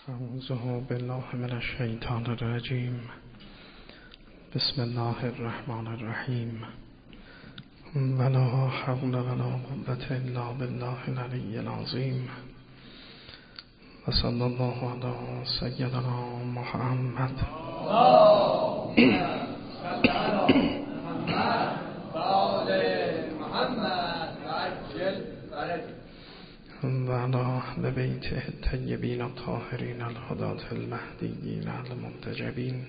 اعوذ بالله من الشیطان الرجیم. بسم الله الرحمن الرحیم. ولا حول ولا قوة الا بالله العلی العظیم. و صلی الله علی سیدنا محمد. و علی اهل بیته الطیبین الطاهرین الهداة المهدیین المنتجبین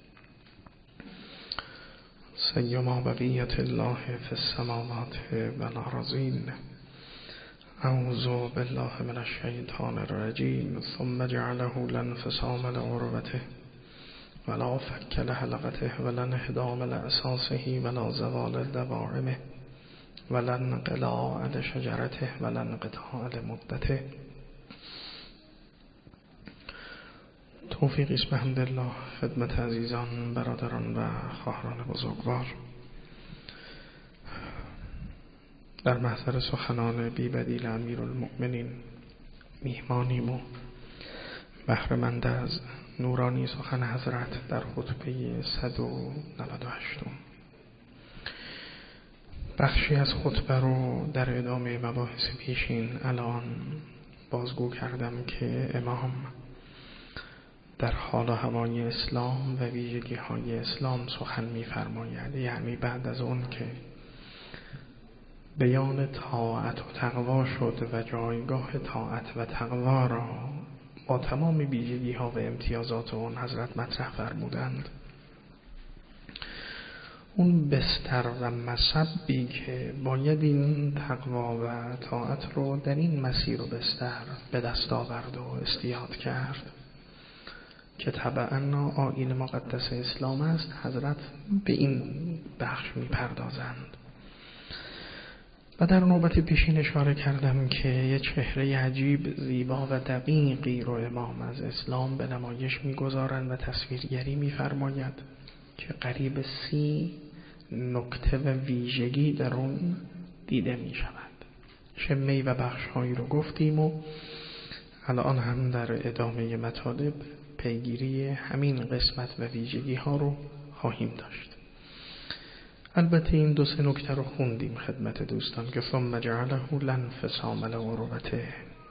سیما بقیة الله فی السماوات والارضین. اعوذ بالله من الشیطان الرجیم. ثم جعله لانفصام لعروته ولا فك لحلقته ولا انهدام لأساسه ولا زوال لدواعمه ولا انقلاع لشجرته ولا انقطاع لمدته. توفیق است بحمدالله خدمت عزیزان، برادران و خواهران بزرگوار. در محضر سخنان بی بدیل امیرالمؤمنین میهمانیم و بهره‌مند از نورانی سخن حضرت در خطبه 198. بخشی از خطبه رو در ادامه مباحث پیشین الان بازگو کردم که امام در حال و هوای اسلام و ویژگی های اسلام سخن می‌فرماید. یعنی بعد از اون که بیان طاعت و تقوا شد و جایگاه طاعت و تقوا را با تمام ویژگی ها و امتیازات اون حضرت مطرح فرمودند، اون بستر و مصبی که باید این تقوا و طاعت رو در این مسیر و بستر به دست آورد و استیاد کرد که طبعا آیین مقدس اسلام است، حضرت به این بخش می پردازند. و در نوبت پیشین اشاره کردم که یه چهره عجیب، زیبا و دقیقی رو امام از اسلام به نمایش می گذارند و تصویرگری می فرماید که قریب 30 نکته و ویژگی در اون دیده می شود. شمه و بخش هایی رو گفتیم و الان هم در ادامه مطالب پیگیری همین قسمت و ویژگی ها رو خواهیم داشت. البته این 2-3 نکته رو خوندیم خدمت دوستان که ثم جعله لانفصام لعروته.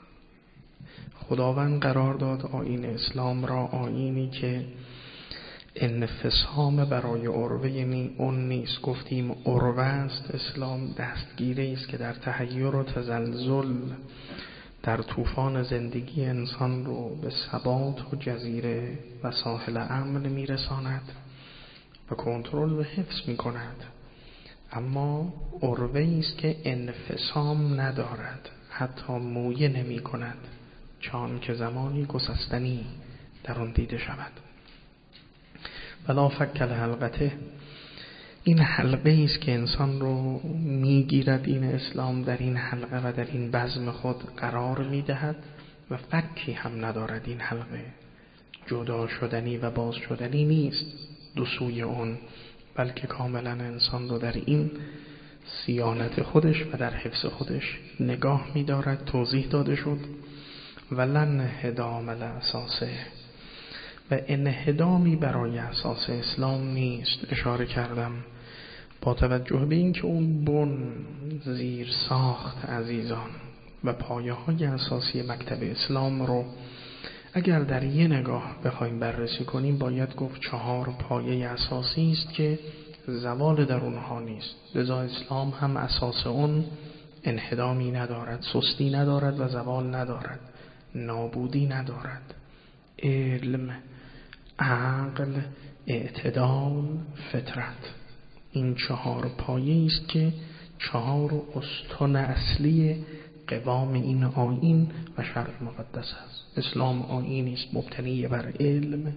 خداوند قرار داد آیین اسلام را آیینی که انفصام برای عروه اون نیست. گفتیم عروه است اسلام، دستگیری است که در تحیر و تزلزل در طوفان زندگی انسان رو به ثبات و جزیره و ساحل امن میرساند و کنترل و حفظ میکند. اما عروه است که انفصام ندارد، حتی مویه نمی کند، چون که زمانی گسستنی در آن دیده شود. ولا فک لحلقته. این حلقه است که انسان رو میگیرد این اسلام، در این حلقه و در این بزم خود قرار میدهد و فکی هم ندارد. این حلقه جدا شدنی و باز شدنی نیست دو سوی اون، بلکه کاملا انسان رو در این صیانت خودش و در حفظ خودش نگاه می‌دارد. توضیح داده شد ولن هدام لاساسه، و انهدامی برای اساس اسلام نیست. اشاره کردم با توجه به اینکه اون بن زیر ساخت عزیزان و پایه های اساسی مکتب اسلام رو اگر در یه نگاه بخوایم بررسی کنیم، باید گفت 4 پایه اساسی است که زوال در اونها نیست. لذا اسلام هم اساس اون انهدامی ندارد، سستی ندارد و زوال ندارد، نابودی ندارد. علم، عقل، اعتدال، فطرت، این 4 پایه است که 4 استون اصلی قوام این آیین و شرع مقدس است. اسلام آیینی است مبتنی بر علم.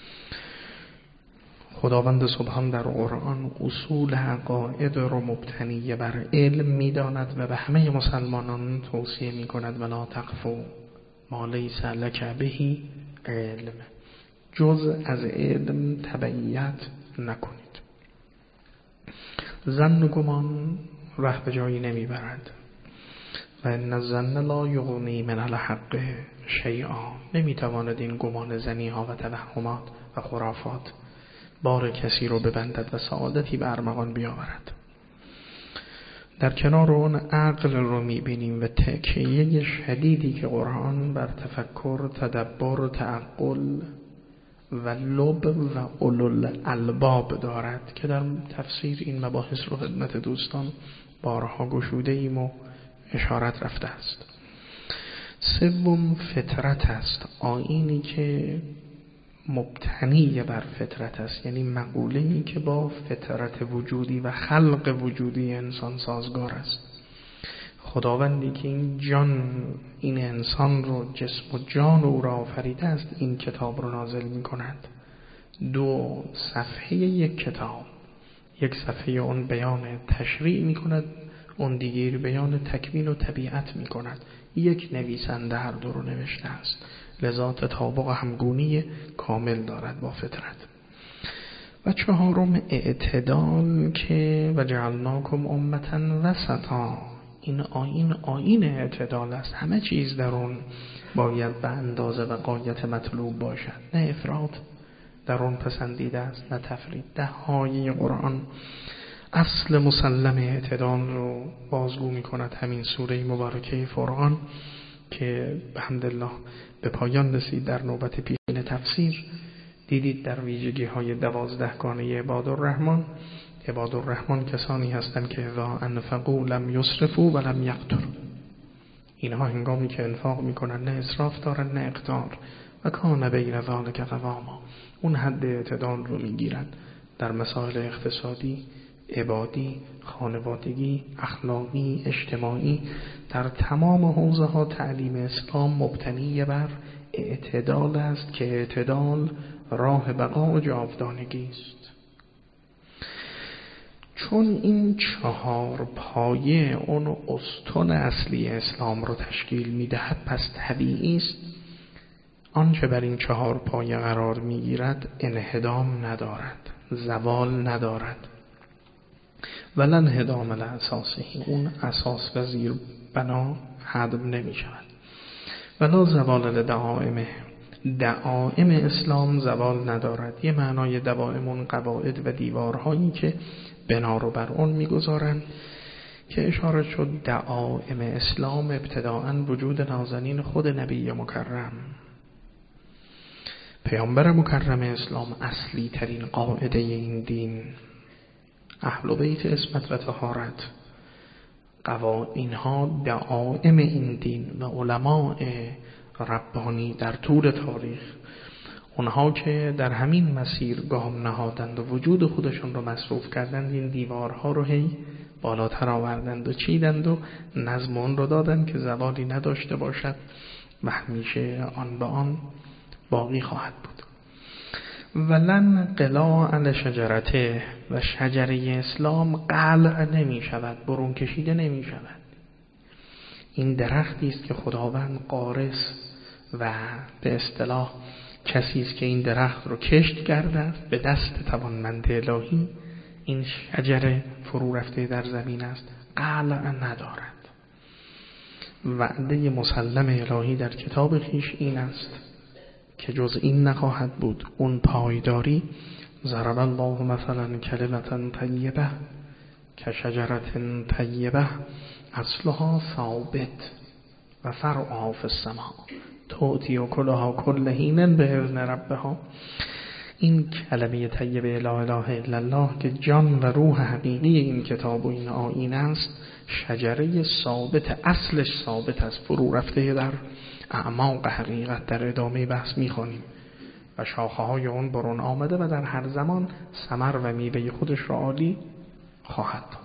خداوند سبحان در قرآن اصول عقاید رو مبتنی بر علم می‌داند و به همه مسلمانان توصیه می‌کند ولا تقف ما لیس لک به علم. جز از علم تبعیت نکنید. ظن و گمان ره به جایی نمیبرد و ان الظن لا یغنی من الحق شیئا، نمیتواند این گمان زنی ها و توهمات و خرافات بار کسی رو ببندد و سعادتی به ارمغان بیاورد. در کنار اون عقل رو میبینیم و تکیه شدیدی که قرآن بر تفکر، تدبر، تعقل و لب و اولوالالباب دارد که در تفسیر این مباحث رو خدمت دوستان بارها گشوده ایم و اشارت رفته است. سوم فطرت است، آیینی که مبتنی بر فطرت است، یعنی مقوله‌ای که با فطرت وجودی و خلق وجودی انسان سازگار است. خداوندی که این جان، این انسان رو، جسم و جان او را آفریده است، این کتاب رو نازل می کند. 2 صفحه یک کتاب، یک صفحه اون بیان تشریع می کند، اون دیگر بیان تکوین و طبیعت می کند. یک نویسنده هر دو رو نوشته است، لذا تطابق و همگونی کامل دارد با فطرت. و 4 اعتدال که وجعلناکم امة وسطا، این آیین اعتدال است. همه چیز در اون باید به اندازه و غایت مطلوب باشد، نه افراط در اون پسندیده است، نه تفرید. ده‌های قرآن اصل مسلم اعتدال رو بازگو می کند. همین سوره مبارکه فرقان که بحمدالله به پایان رسید در نوبت پیشین تفسیر، دیدید در ویژگی های 12 گانه عباد الرحمن کسانی هستند که اذا انفقوا لم یسرفوا و لم یقتروا. اینها هنگامی که انفاق میکنن نه اسراف دارن نه اقتار، و کان بین ذلک قواما، اون حد اعتدال رو میگیرند در مسائل اقتصادی، عبادی، خانوادگی، اخلاقی، اجتماعی. در تمام حوزه ها تعلیم اسلام مبتنی بر اعتدال است که اعتدال راه بقا و جاودانگی است. چون این 4 پایه اون استون اصلی اسلام رو تشکیل میدهد، پس طبیعی است آنچه بر این 4 پایه قرار میگیرد انهدام ندارد، زوال ندارد. ولن هدام الاساسی، اون اساس و زیر بنا هدم نمی شود. ولا زوال لدعائمه، دعائم اسلام زوال ندارد. یه معنای دوائمون قواعد و دیوارهایی که بنا رو بر اون میگذارن که اشاره شد. دعائم اسلام ابتداءً وجود نازنین خود نبی مکرم، پیامبر مکرم اسلام، اصلی ترین قاعده این دین، اهل بیت عصمت و طهارت. اینها دعائم این دین و علماء ربانی در طول تاریخ، اونها که در همین مسیر گام نهادند و وجود خودشون رو مصروف کردند، این دیوارها رو هی بالاتر آوردند و چیدند و نظم اون رو دادند که زوالی نداشته باشد و همیشه آن به آن باقی خواهد بود. ولن قلاع لشجرته، و شجره اسلام قلع نمی شود، برون کشیده نمی شود. این درختی است که خداوند غارس و به اصطلاح کسی است که این درخت رو کشت کرده به دست توانمند الهی. این شجره فرو رفته در زمین است، قلع ندارد. وعده مسلم الهی در کتاب خویش این است که جز این نخواهد بود. اون پایداری، ضرب الله مثلا کلمة طیبه کشجرة طیبه اصلها ثابت و فرعها فی السماء تؤتی اکلها کل حین باذن ربها. این کلمه طیبه لا اله الا الله که جان و روح حقیقی این کتاب و این آیین است، شجره ثابت، اصلش ثابت است، فرو رفته در اعماق حقیقت. در ادامه بحث میخوانیم و شاخه های اون برون آمده و در هر زمان ثمر و میوه خودش را عالی خواهد داد.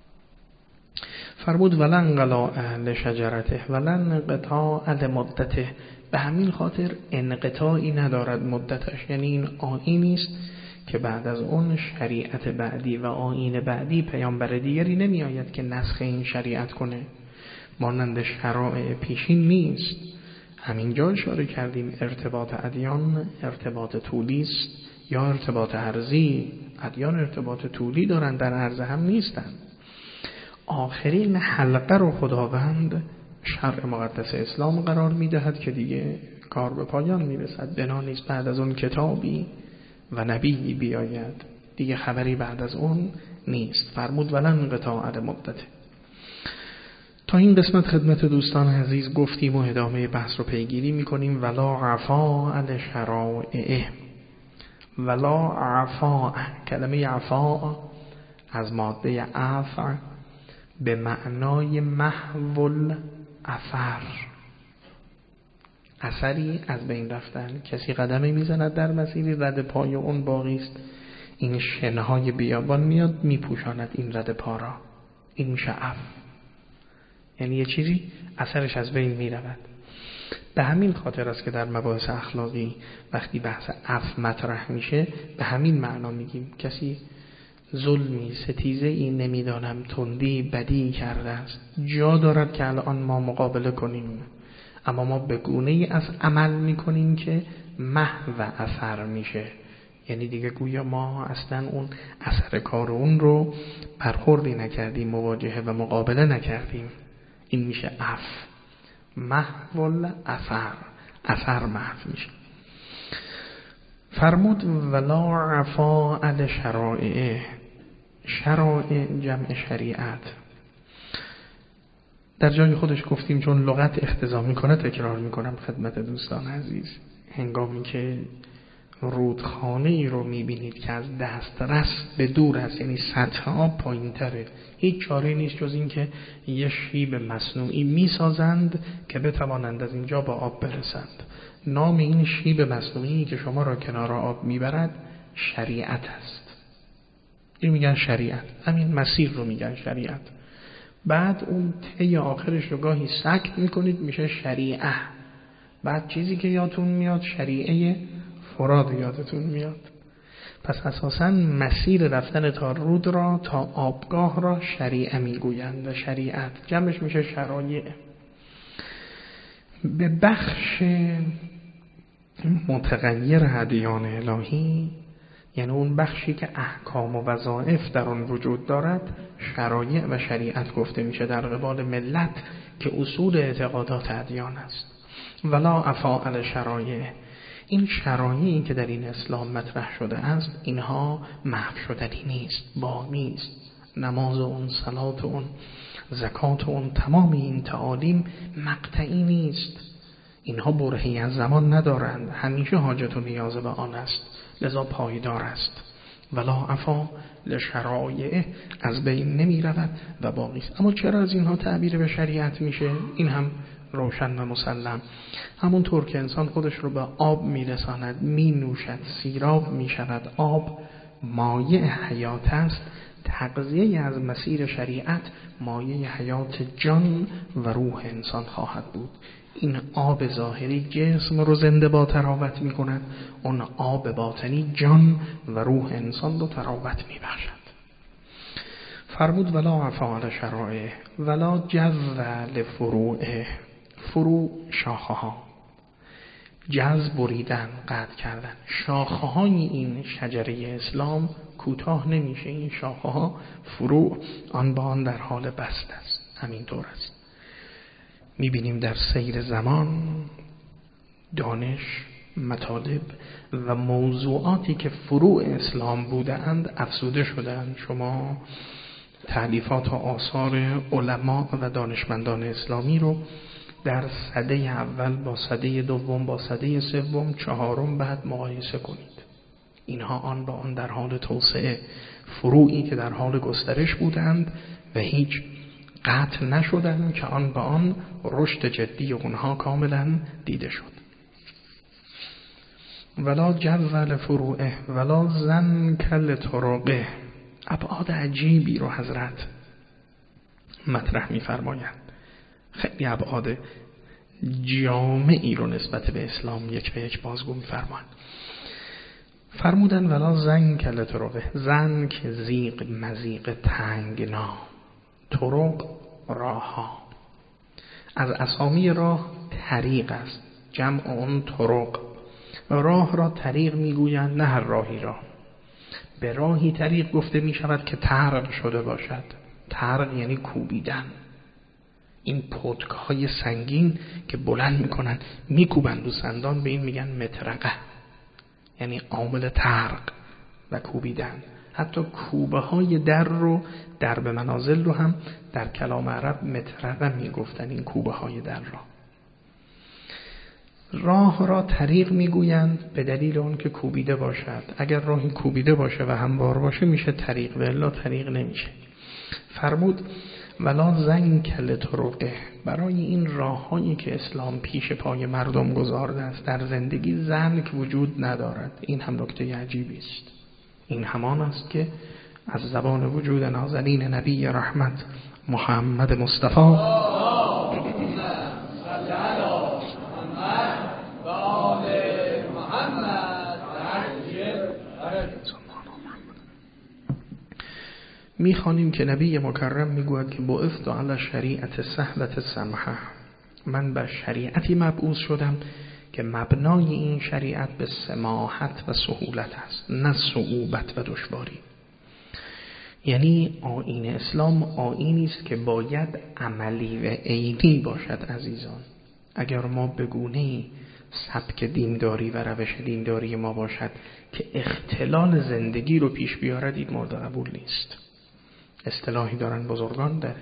فرمود ولن قلاع لشجرته ولن انقطاع لمدته، به همین خاطر انقطاعی ندارد مدتش. یعنی این آیینی است که بعد از اون شریعت بعدی و آیین بعدی، پیامبر دیگری نمی آید که نسخ این شریعت کنه، مانند شرائع پیشین نیست. همینجا اشاره کردیم ارتباط ادیان ارتباط طولی است یا ارتباط عرضی. ادیان ارتباط طولی دارن، در عرض هم نیستن. آخرین حلقه رو خداوند شرع مقدس اسلام قرار میدهد که دیگه کار به پایان میرسد. بنا نیست بعد از اون کتابی و نبی بیاید، دیگه خبری بعد از اون نیست. فرمود ولن قطاع مدته. تا این قسمت خدمت دوستان عزیز گفتیم و ادامه بحث رو پیگیری میکنیم. ولا عفاء لشرائعه. ولا عفاء، کلمه عفاء از ماده عفع به معنای محو الاثر، اثری از بین رفتن. کسی قدمی میزند در مسیری، رد پای اون باقی است، این شنهای بیابان میاد میپوشاند این رد پا را، این میشه عفو. یعنی یه چیزی اثرش از بین میرود. به همین خاطر است که در مباحث اخلاقی وقتی بحث عفو مطرح میشه به همین معنا میگیم کسی ظلمی، ستیزه ای، نمیدانم تندی، بدی کرده است، جا دارد که الان ما مقابله کنیم، اما ما به گونه‌ای از عمل میکنیم که محو اثر میشه. یعنی دیگه گویا ما اصلا اون اثر کار اون رو برخوردی نکردیم، مواجهه و مقابله نکردیم. این میشه عفو، محو الاثر، اثر محو میشه. فرمود ولا عفاء لشرائعه. شرائع جمع شریعت. در جای خودش گفتیم چون لغت اقتضا میکنه تکرار میکنم خدمت دوستان عزیز. هنگامی که رودخانه ای رو میبینید که از دسترس به دور است، یعنی سطح آب پایین تره، هیچ چاره نیست جز این که یه شیب مصنوعی میسازند که بتوانند از اینجا با آب برسند. نام این شیب مصنوعی که شما را کنار آب میبرد شریعت است. این میگن شریعت، همین مسیر رو میگن شریعت. بعد اون ته آخرش رو گاهی سکت میکنید میشه شریعه. بعد چیزی که یادتون میاد شریعه فراد یادتون میاد. پس اساساً مسیر رفتن تا رود را، تا آبگاه را شریعه میگویند و شریعت جمعش میشه شرایع. به بخش متغیر ادیان الهی، یعنی اون بخشی که احکام و وظایف در آن وجود دارد، شرایع و شریعت گفته میشه در قبال ملت که اصول اعتقادات ادیان است. ولا عفاء لشرایع. این شرایعی که در این اسلام مطرح شده است اینها محو شدنی نیست، باقی است. نماز اون، صلات اون، زکات اون، تمام این تعالیم مقطعی نیست. اینها برهه‌ای از زمان ندارند، همیشه حاجت و نیاز به آن است، لذا پایدار است. ولا عفا لشرایع، از بین نمی رود و باقی است. اما چرا از اینها تعبیر به شریعت میشه؟ این هم روشن و مسلم. همونطور که انسان خودش رو به آب میرساند، می نوشد، سیراب می شود، آب مایع حیات است، تغذیه از مسیر شریعت مایع حیات جان و روح انسان خواهد بود. این آب ظاهری جسم رو زنده با تراوت می کند، اون آب باطنی جان و روح انسان رو تراوت می بخشد. فرمود ولا عفا لشرائع ولا جذ لفروعه. فروع شاخه ها، جذ بریدن، قطع کردن. شاخه های این شجره اسلام کوتاه نمیشه، این شاخه ها فروع آن با آن در حال بست است. همینطور است. میبینیم در سیر زمان دانش، مطالب و موضوعاتی که فروع اسلام بودند افزوده شدند. شما تألیفات و آثار علما و دانشمندان اسلامی رو در سده اول با سده دوم با سده سوم چهارم بعد مقایسه کنید. اینها آن با آن در حال توسعه، فروعی که در حال گسترش بودند و هیچ قطع نشدند که آن با آن رشد جدی اونها کاملا دیده شد. ولا جذل فروعه ولا زنک لطرقه. ابعاد عجیبی رو حضرت مطرح می‌فرمایند. خیلی ابعاد جامعی رو نسبت به اسلام یک به یک بازگو می‌فرمایند. فرمودن ولا زنک لطرقه. زنک زیغ، مزیغ، تنگنا. طرق راه ها. از اسامی راه طریق است، جمع اون طرق. راه را طریق میگویند، نه هر راهی را. به راهی طریق گفته می شود که طرق شده باشد. طرق یعنی کوبیدن. این پتک‌های سنگین که بلند میکنن میکوبن رو سندان، به این میگن مطرقه، یعنی عامل طرق و کوبیدن. حتی کوبه های در رو، درب منازل رو هم در کلام عرب مطرقه میگفتن، این کوبه های در را. راه را طریق میگویند به دلیل اون که کوبیده باشد. اگر راهی کوبیده باشه و هموار باشه میشه طریق، و الا طریق نمیشه. فرمود ولا زنک لطرقه، برای این راههایی که اسلام پیش پای مردم گذارده است در زندگی زنک وجود ندارد. این هم نکته عجیبی است. این همان است که از زبان وجود نازنین نبی رحمت محمد مصطفی میخوانیم که نبی مکرم میگوید که بعثت علی شریعت سهلة سمحه، من به شریعتی مبعوث شدم که مبنای این شریعت به سماحت و سهولت است، نه صعوبت و دشواری. یعنی آیین اسلام آیینی است که باید عملی و عینی باشد. عزیزان، اگر ما به گونه‌ای سبک دینداری و روش دینداری ما باشد که اختلال زندگی رو پیش بیارد، این مورد قبول نیست. اصطلاحی دارن بزرگان در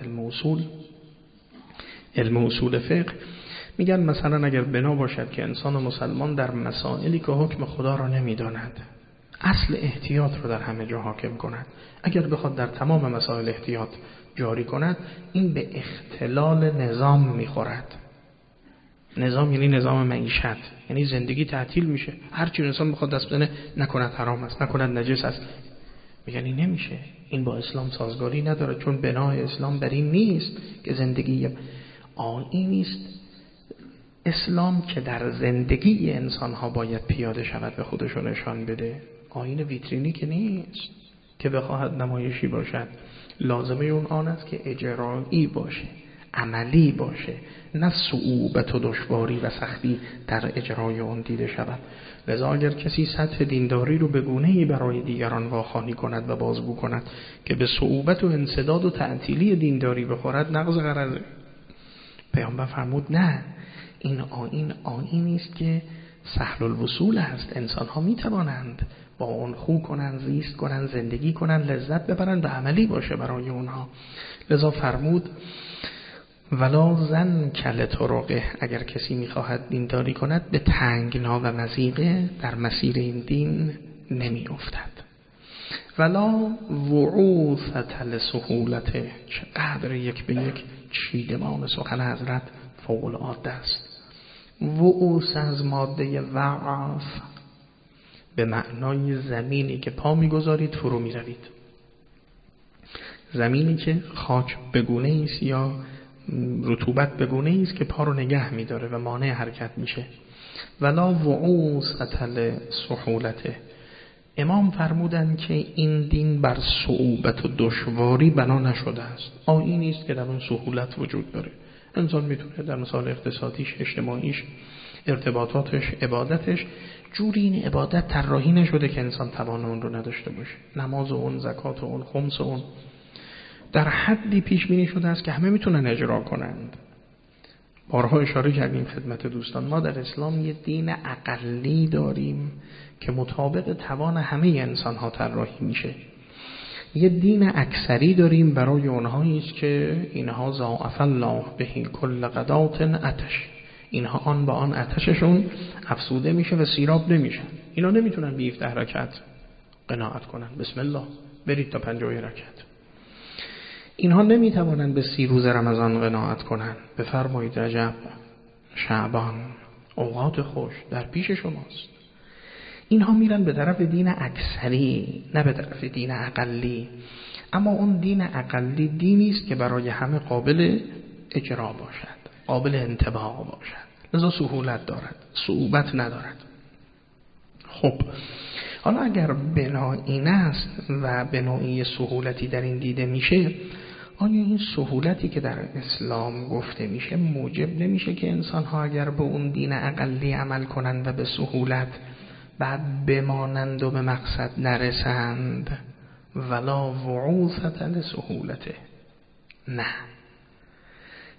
علم اصول فقه، میگن مثلا اگر بنا باشد که انسان مسلمان در مسائلی که حکم خدا را نمیداند اصل احتیاط رو در همه جا حاکم کند، اگر بخواد در تمام مسائل احتیاط جاری کند، این به اختلال نظام میخورد. نظام یعنی نظام معیشت، یعنی زندگی تعطیل میشه. هر چی انسان بخواد دست بزنه، نکند حرام است، نکند نجس است، میگن این نمیشه. این با اسلام سازگاری نداره، چون بنای اسلام بر این نیست که زندگی آیینی است اسلام که در زندگی انسان‌ها باید پیاده شود، به خودشو نشان بده. آیین ویترینی که نیست که بخواهد نمایشی باشد. لازمه اون آن است که اجرایی باشه، عملی باشه، نه صعوبت و دشواری و سختی در اجرای اون دیده شود. لذا اگر کسی سطح دینداری رو به گونه‌ای برای دیگران واخوانی کند و بازگو کند که به صعوبت و انسداد و تعطیلی دینداری بخورد، نقض غرضه. پیامبر فرمود نه، این آیینی است که سهل الوصول است. انسان ها می توانند با اون خو کنند، زیست کنند، زندگی کنند، لذت ببرند و عملی باشه برای اونها. لذا فرمود ولا زنک لطرقه، اگر کسی میخواهد دینداری کند به تنگنا و مضیقه در مسیر این دین نمی افتد. ولا وعوثة لسهولته، چقدر یک به یک چیدمان سخن حضرت فوق العاده است. وعوث از ماده وعف به معنای زمینی که پا میگذارید فرو میروید، زمینی که خاک بگونه است یا رطوبت بگونه است که پا رو نگه میداره و مانع حرکت میشه. ولا وعوثة لسهولته، امام فرمودند که این دین بر صعوبت و دشواری بنا نشده است. آیینی است که در اون سهولت وجود داره. انسان میتونه در مسائل اقتصادیش، اجتماعیش، ارتباطاتش، عبادتش، جوری این عبادت طراحی نشده که انسان توان اون رو نداشته باشه. نماز اون، زکات اون، خمس اون در حدی پیش بینی شده است که همه میتونن اجرا کنند. بارها اشاره کردیم خدمت دوستان، ما در اسلام یه دین اقلی داریم که مطابق توان همه انسان ها طراحی میشه. یه دین اکثری داریم برای اونهایی است که اینها ضاعف الله به کل غدات عطش، اینها آن با آن عطششون افسوده میشه و سیراب نمیشن. اینا نمیتونن به 17 رکعت قناعت کنن، بسم الله برید تا 50 رکعت. اینها نمیتوانند به 30 روز رمضان قناعت کنند. بفرمایید رجب، شعبان، اوقات خوش در پیش شماست. اینها میرن به طرف دین اکثری، نه به طرف دین اقلی. اما اون دین اقلی دینی است که برای همه قابل اجرا باشد، قابل انتباه باشد، لذا سهولت دارد، صعوبت ندارد. خب حالا اگر بنا این است و بنایی سهولتی در این دیده میشه، آیا این سهولتی که در اسلام گفته میشه موجب نمیشه که انسان ها اگر به اون دین اقلی عمل کنند و به سهولت بعد بمانند و به مقصد نرسند؟ ولا وعوثة لسهولته، نه.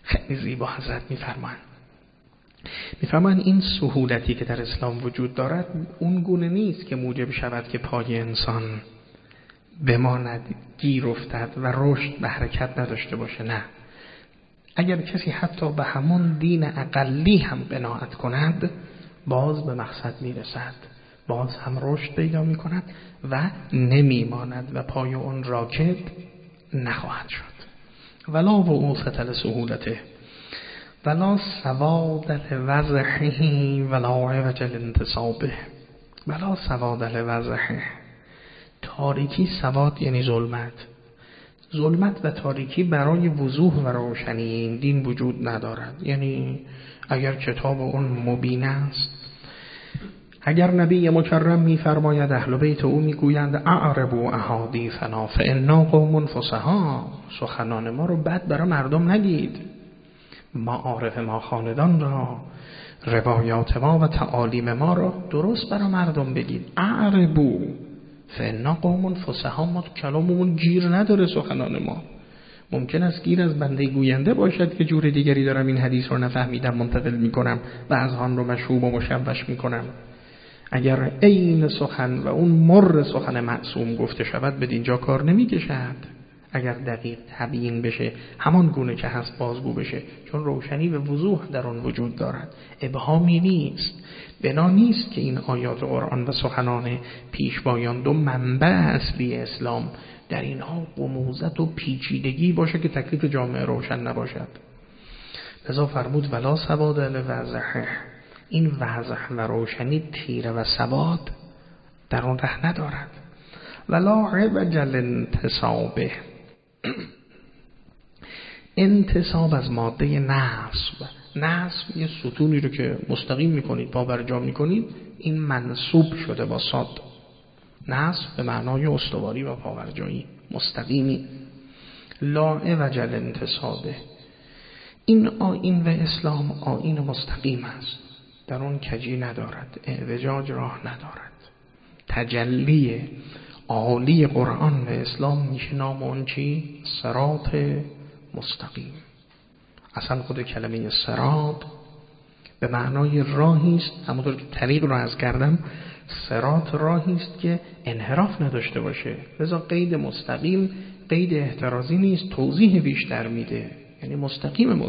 خیلی زیبا حضرت میفرمایند این سهولتی که در اسلام وجود دارد اون گونه نیست که موجب شود که پای انسان بماند، گیر افتد و رشد به حرکت نداشته باشه. نه، اگر کسی حتی به همون دین اقلی هم قناعت کند باز به مقصد میرسد، باز هم رشد پیدا میکند و نمیماند و پای اون راکد نخواهد شد. ولا وعوثة لسهولته ولا سواد لوضحه ولا عوج لانتصابه. ولا سواد لوضحه، تاریکی، سواد یعنی ظلمت و تاریکی برای وضوح و روشنی این دین وجود ندارد. یعنی اگر کتاب اون مبین است، اگر نبی مکرم می‌فرماید اهل بیت او میگویند اعربوا احادیثنا فانا قوم فصحا، سخنان ما رو بد برای مردم نگید، معارف ما خاندان را، روایات ما و تعالیم ما را درست برای مردم بگید. اعربوا فانا قوم فصحا، ما تو کلاممون گیر نداره سخنان ما. ممکن است گیر از بنده گوینده باشد که جور دیگری دارم این حدیث رو نفهمیدم منتقل میکنم و از آن رو مشوب و مشوش میکنم. اگر عین سخن و اون مر سخن معصوم گفته شود به دینجا کار نمیکشد. اگر دقیق تبیین بشه، همان گونه که هست بازگو بشه، چون روشنی و وضوح در آن وجود دارد، ابهامی نیست. بنا نیست که این آیات قرآن و سخنان پیشوایان دو منبع اصلی اسلام در اینها غموزت و پیچیدگی باشه که تکلیف جامعه روشن نباشد. لذا فرمود ولا سواد لوضحه، این وضح و روشنی تیره و سواد در اون ره ندارد. ولا عوج لانتصابه، انتصاب از ماده نصب یه ستونی رو که مستقیم میکنید، پابرجا میکنید، این منصوب شده با صاد. نصب به معنای استواری و پاورجایی، مستقیمی. لا عوج لانتصابه، این آیین و اسلام آیین مستقیم است، در اون کجی ندارد، اعوجاج راه ندارد. تجلی عالی قرآن و اسلام میشه نام اون چی؟ صراط مستقیم. اصلا خود کلمه صراط به معنای راهی است، همونطور که طریق رو عرض کردم، صراط راهی است که انحراف نداشته باشه. لذا قید مستقیم قید احترازی نیست، توضیح بیشتر میده، یعنی مستقیم.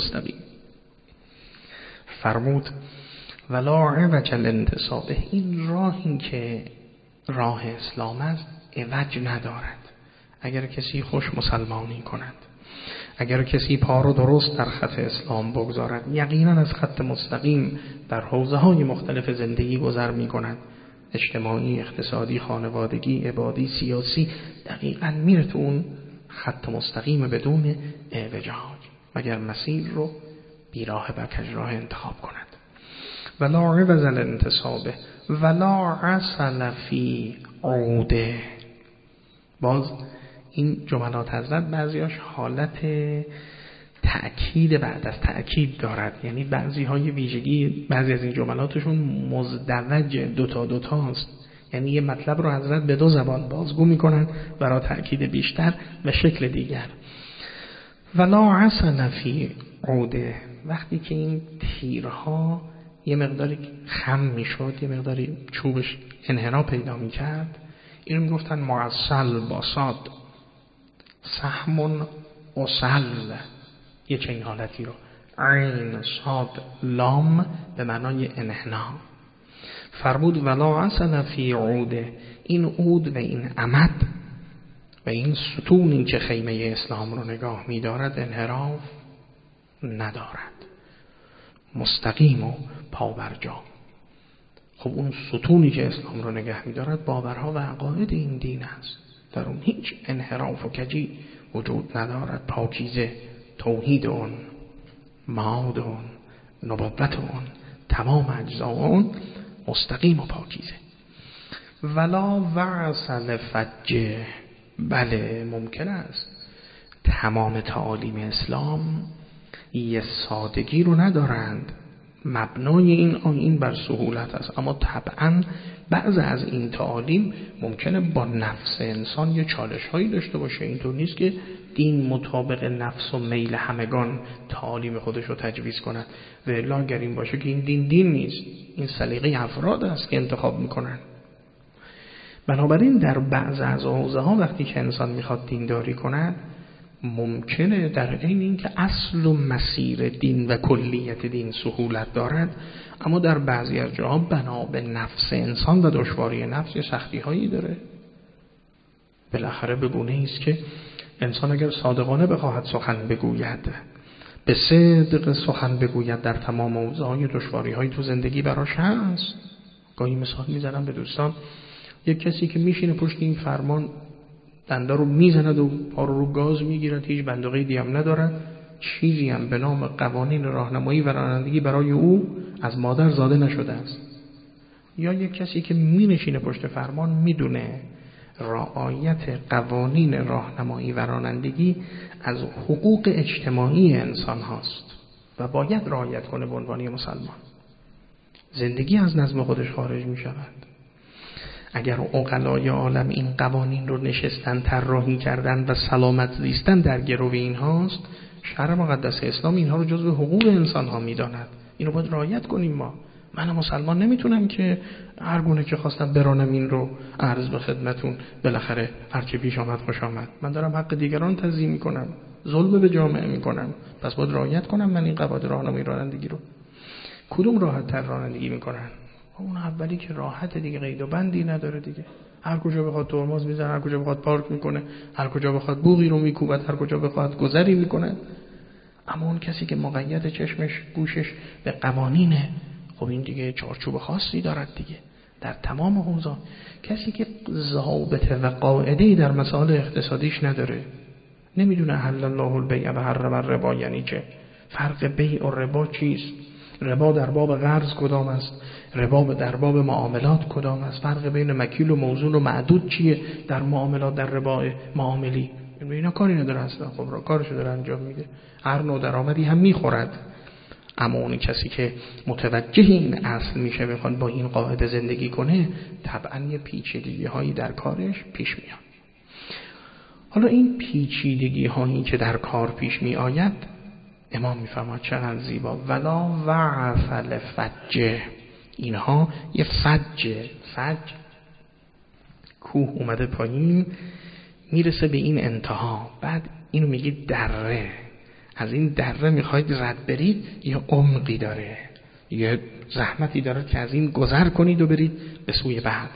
فرمود ولا عوج لانتصابه، این راهی که راه اسلام است عوج ندارد. اگر کسی خوش مسلمانی کند، اگر کسی پا رو درست در خط اسلام بگذارد، یقینا از خط مستقیم در حوزه های مختلف زندگی گذر می کند، اجتماعی، اقتصادی، خانوادگی، عبادی، سیاسی، دقیقاً میره تو اون خط مستقیم بدون اعوجاج، مگر مسیر رو بیراه و کجراه انتخاب کند. ولا عوض لانتصابه ولا عسل فی عوده. باز این جملات حضرت بعضیاش حالت تأکید بعد از تأکید دارد، یعنی بعضی های ویژگی، بعضی از این جملاتشون مزدوج دوتاست، یعنی یه مطلب رو حضرت به دو زبان بازگو میکنن برای تأکید بیشتر و شکل دیگر. ولا عسل فی عوده، وقتی که این تیرها یه مقداری خم میشد، یه مقداری چوبش انحنا پیدا میکرد، اینو میگفتن معسل با صاد، سهم اصل، یه چنین حالتی رو، عین صاد لام به معنای انحنا. فرمود ولا عسل فی عوده، این عود و این عمد و این ستونی که خیمه اسلام رو نگاه می‌دارد انحراف ندارد، مستقیم و پابرجا. خب اون ستونی که اسلام رو نگاه می‌دارد باورها و عقاید این دین است، در اون هیچ انحراف و کجی وجود ندارد. پاکیزه، توحید اون، معاد اون، نبوت اون، تمام اجزا اون مستقیم و پاکیزه. ولا وعسل فجه، بله ممکن است تمام تعالیم اسلام یه سادگی رو ندارند، مبنای این آیین بر سهولت است، اما طبعا بعض از این تعالیم ممکنه با نفس انسان یه چالش هایی داشته باشه. اینطور نیست که دین مطابق نفس و میل همگان تعالیم خودش رو تجویز کند و الا اگر این باشه که این دین نیست، این سلیقه افراد است که انتخاب میکنن. بنابراین در بعض از حوزه ها وقتی که انسان میخواد دینداری کند، ممکنه در عین اینکه اصل و مسیر دین و کلیت دین سهولت دارد، اما در بعضی از جاها بنا به نفس انسان و دشواری نفس یه سختی هایی داره. بالاخره به گونه است که انسان اگر صادقانه بخواهد سخن بگوید، به صدق سخن بگوید، در تمام حوزه های دشواری های تو زندگی براش هست. گاهی مثال میزنم به دوستان، یک کسی که میشینه پشت این فرمان بنده رو میزند و پا رو گاز میگیرد، هیچ بند و قیدی هم ندارد، چیزی هم به نام قوانین راهنمایی و رانندگی برای او از مادر زاده نشده است. یا یک کسی که مینشینه پشت فرمان میدونه رعایت قوانین راهنمایی و رانندگی از حقوق اجتماعی انسان هاست و باید رعایت کنه به عنوان مسلمان. زندگی از نظم خودش خارج می شود. اگر عقلای عالم این قوانین رو نشستن طراحی کردن و سلامت زیستن در گرو این هاست، شرع مقدس اسلام اینها رو جزو حقوق انسان ها می داند. اینو باید رعایت کنیم. من مسلمان نمیتونم که هر گونه که خواستم برانم این رو عرض به خدمتون، بالاخره هر چه پیش آمد خوش آمد. من دارم حق دیگران تضییع میکنم، ظلم به جامعه میکنم، پس باید رعایت کنم من این قواعد راهنمایی رانندگی رو. کدوم راحت تر رانندگی میکنن؟ اون اولی که راحت دیگه، قید و بندی نداره دیگه، هر کجا بخواد ترمز میزنه، هر کجا بخواد پارک میکنه، هر کجا بخواد بوقی رو میکوبه، هر کجا بخواد گذری میکنه. اما اون کسی که مقید چشمش گوشش به قوانینه، خب این دیگه چارچوب خاصی دارد دیگه در تمام حوزه. کسی که ضابطه و قاعده‌ای در مسائل اقتصادیش نداره، نمیدونه حل الله البیع و حرم الربا یعنی چه، فرق بیع و ربا چیست، ربا در باب قرض کدام است، ربا در باب معاملات کدام است، فرق بین مکیل و موزون و معدود چیه در معاملات، در ربا معاملی. اینا کاری نداره اصلا، خب را کارشو داره انجام میده، هر نوع درآمدی هم میخورد. اما اون کسی که متوجه این اصل میشه، بخواد با این قاعده زندگی کنه، طبعا یه پیچیدگی هایی در کارش پیش میاد. حالا این پیچیدگی هایی که در کار پیش می آید، امام میفرماد چقدر زیبا، ولا وعف لفجه، اینها یه فج کوه اومده پایین میرسه به این انتها، بعد اینو میگی دره، از این دره میخواید رد برید، یه عمقی داره، یه زحمتی داره که از این گذر کنید و برید به سوی بعد.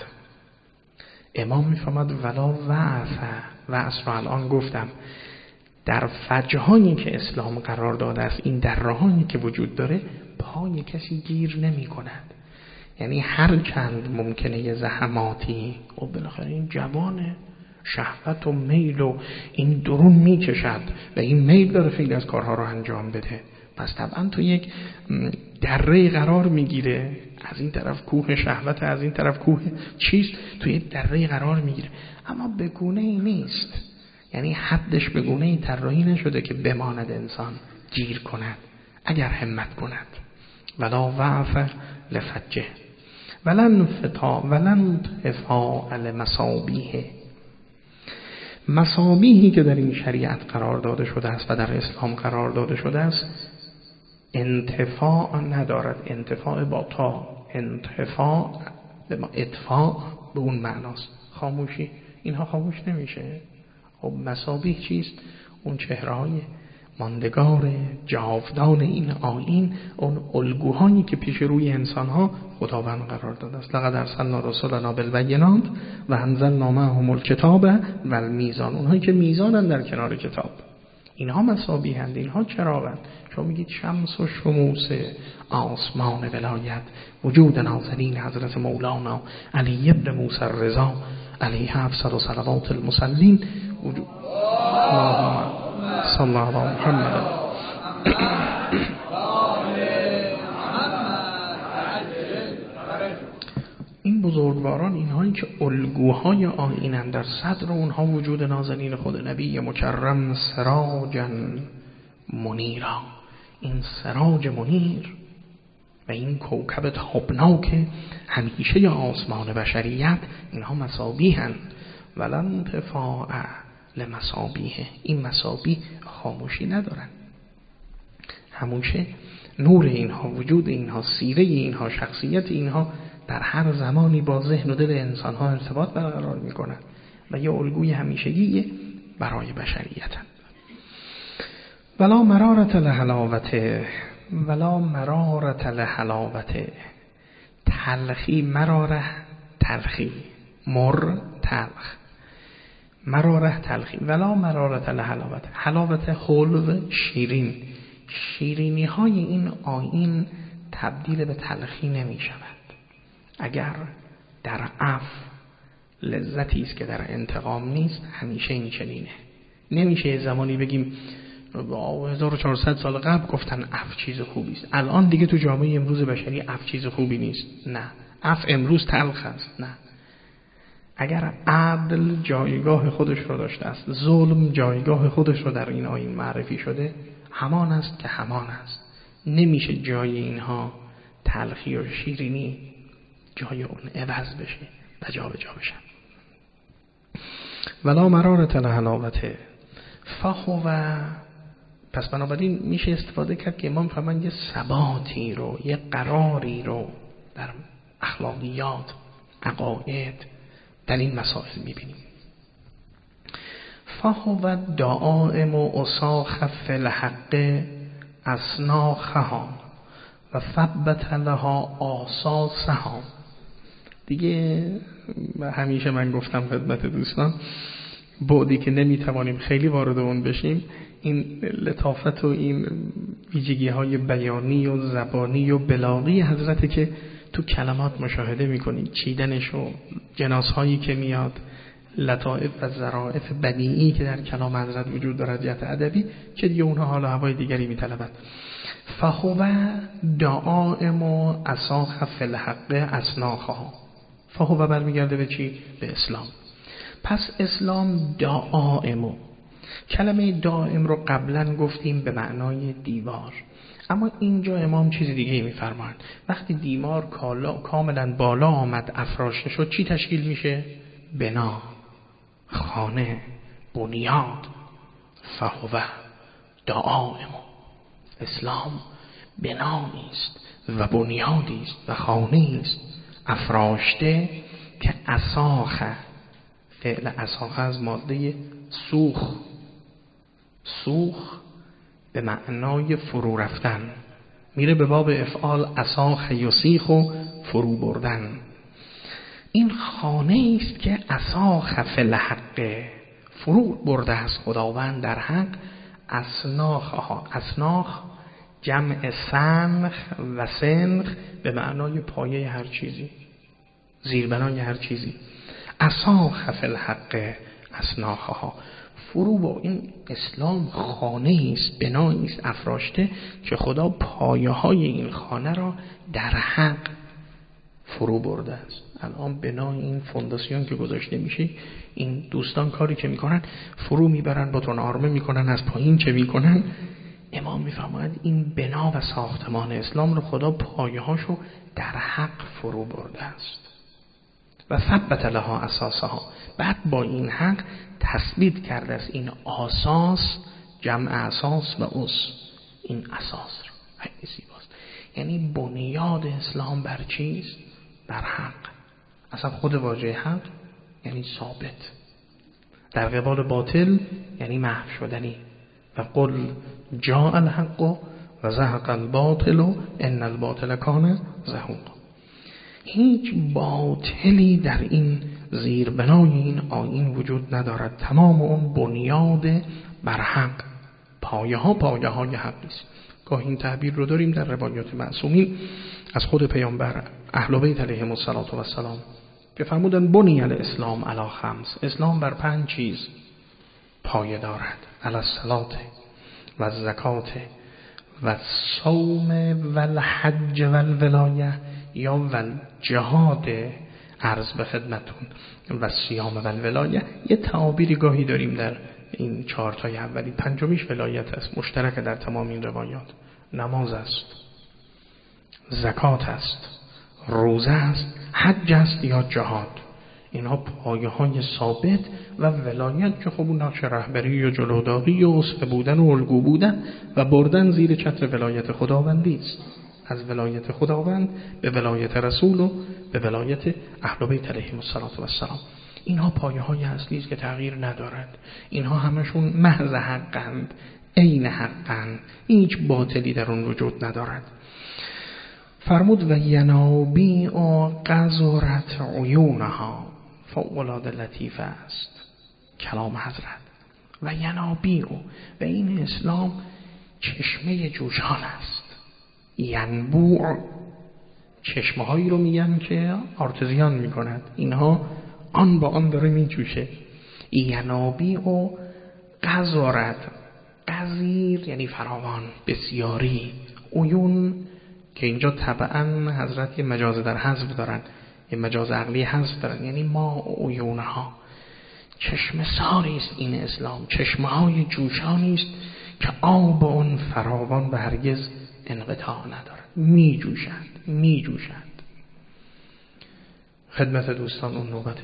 امام میفرماد ولا وعف رو الان گفتم، در فجهایی که اسلام قرار داده است، این درهایی که وجود داره، پای کسی گیر نمی کند. یعنی هر چند ممکنه یه زحماتی، و بالاخره این جوانه، شهوت و میل و این درون میکشد و این میل داره خیلی از کارها رو انجام بده، پس طبعا تو یک دره قرار میگیره، از این طرف کوه شهوت، از این طرف کوه چیز، تو یک دره قرار میگیره، اما به گونه ای نیست، یعنی حدش به گونه ای طراحی نشده که بماند انسان گیر کند اگر همت کند. ولا وعف لفجه ولن تفاء لمصابیه، مصابیحی که در این شریعت قرار داده شده است و در اسلام قرار داده شده است، انتفاع ندارد، انتفاع با تا، انتفاع اطفاع به اون معناست، خاموشی، اینها خاموش نمیشه. خب مصابیح چیست؟ اون چهره‌های ماندگار جاودان این آیین، اون الگوهایی که پیش روی انسان‌ها خداوند قرار داده است. لقد ارسلنا رسلنا بالبینات و انزلنا معهم الکتاب و المیزان، اونهایی که میزانن در کنار کتاب، اینها مصابیحند، اینها چراغند. شما میگید شمس و شموس آسمان ولایت، وجود نازنین حضرت مولانا علی ابن موسی الرضا علیه افضل صلوات المصلین، وجود صلی الله علیه محمد. این بزرگواران، اینهایی که الگوهای آیینن، در صدر اونها وجود نازنین خود نبی مکرم سراجا منیرا، این سراج منیر و این کوکب تابناک همیشه آسمان بشریت، اینها مصابیحن ولن انتفاع لمصابیه، این مصابیح خاموشی ندارن، همیشه نور اینها، وجود اینها، سیره اینها، شخصیت اینها در هر زمانی با ذهن و دل انسانها ارتباط برقرار میکنن و یه الگوی همیشگی برای بشریتن. ولا مرارت الحلاوته، ولا مرارت الحلاوته، تلخی، مراره تلخی، مر تلخ، مراره تلخی، ولا مرارت الحلاوته، حلاوت حلو شیرین، شیرینی های این آیین تبدیل به تلخی نمی شود. اگر در عفو لذتی است که در انتقام نیست، همیشه این چنینه. نمیشه زمانی بگیم 1400 سال قبل گفتن عفو چیز خوبی است، الان دیگه تو جامعه امروز بشری عفو چیز خوبی نیست. نه، عفو امروز تلخ است. نه، اگر عدل جایگاه خودش رو داشته است، ظلم جایگاه خودش رو در این آیین معرفی شده، همان است که همان است. نمیشه جای اینها تلخی و شیرینی جای اون عوض بشه و جا به جا بشن. ولا مرارت الحلاوته فهو، پس بنابراین میشه استفاده کرد که امام فرمان یه ثباتی رو، یه قراری رو در اخلاقیات، عقاید، در این مسائل میبینیم. فهو دائم و اساخ فی الحق اسناخها و ثبت لها آساسها. دیگه همیشه من گفتم خدمت دوستان، بعدی که نمیتوانیم خیلی وارد اون بشیم، این لطافت و این ویژگی های بیانی و زبانی و بلاغی حضرت که تو کلمات مشاهده میکنید، چیدنش و جناس هایی که میاد، لطائف و ظرافت بدیعی که در کلام حضرت وجود دارد، جهت ادبی، که دیگه اونها حالا هوای دیگری میطلبند. فهو دائم و اساخ فی الحق اسناخها. فهو برمیگرده به چی؟ به اسلام. پس اسلام دائم، کلمه دائم رو قبلا گفتیم به معنای دیوار، اما اینجا امام چیز دیگه میفرمایند. وقتی دیوار کاملا بالا آمد، افراشته شد، چی تشکیل میشه؟ بنا، خانه، بنیاد. فهو دائم، اسلام بنایی است و بنیادی است و خانه‌ای است افراشته که اساخ، فعل اساخ از ماده سوخ، سوخ به معنای فرو رفتن، میره به باب افعال اساخ یسیخ و فرو بردن. این خانه است که اساخ فی الحق، فرو برده است خداوند در حق. اسناخها، اسناخ جمع سنخ و سنخ به معنای پایه هر چیزی، زیربنای هر چیزی. اساخ فی الحق اسناخها، فرو با این اسلام خانه است، بنایی است افراشته که خدا پایه های این خانه را در حق فرو برده است. الان بنای این فونداسیون که گذاشته میشه، این دوستان کاری که میکنن فرو میبرن، باتون آرمه میکنن، از پایین چه میکنن. امام میفرماید این بنا و ساختمان اسلام رو خدا پایه هاشو در حق فرو برده است و ثبت لها اساسها. بعد با این حق تثبیت کرده است این اساس، جمع اساس و این اساس رو. خیلی زیباست. یعنی بنیاد اسلام بر چیست؟ بر حق. اصلا خود واژه حق یعنی ثابت، در قبال باطل یعنی محو شدنی. و قل جاء الحق و زهق الباطل ان الباطل کان زهوقا. هیچ باطلی در این زیربنای این آیین وجود ندارد، تمام اون بنیاد بر حق، پایه های حقی است. گاهی این تعبیر رو داریم در روایات معصومین از خود پیامبر اهل بیت علیهم السلام که فرمودن بنی الاسلام علی خمس، اسلام بر 5 چیز پایه دارد: علی الصلاة و الزکات و الصوم و الحج و الولایه، یا و الجهاد عرض به خدمتون، و الصیام و الولایه. یه تعابیری گاهی داریم در این 4 تای اولی، 5میش ولایت است، مشترک در تمام این روایات. نماز است، زکات است، روزه است، حج است یا جهاد. اینها پایه‌های ثابت و ولایت که خب اون نقش رهبری و جلوداری و اسوه بودن و الگو بودن و بردن زیر چتر ولایت خداوندی است. از ولایت خداوند به ولایت رسول و به ولایت اهل بیت علیهم السلام. اینها پایه‌های اصلی است که تغییر ندارد. اینها همشون محض حقند، عین حقند، هیچ باطلی در اون وجود ندارد. فرمود و ینابیع قذرت عیونها، فوق‌العاده لطیف است کلام حضرت. و ینابیع، و این اسلام چشمه جوشان است. ینبوع چشمه هایی رو میگن که آرتزیان میکند، اینها آن با آن داره میجوشه. ینابیع قذرت، قذیر یعنی فراوان، بسیاری. عیون که اینجا طبعا حضرت یه مجاز در حذف دارن، یه مجاز عقلی حذف دارن، یعنی ما عیونها، چشمه ساری است این اسلام، چشمه های جوشانی است که آب اون فراوان و هرگز انقطاع ندارد، می جوشند. خدمت دوستان اون نوبت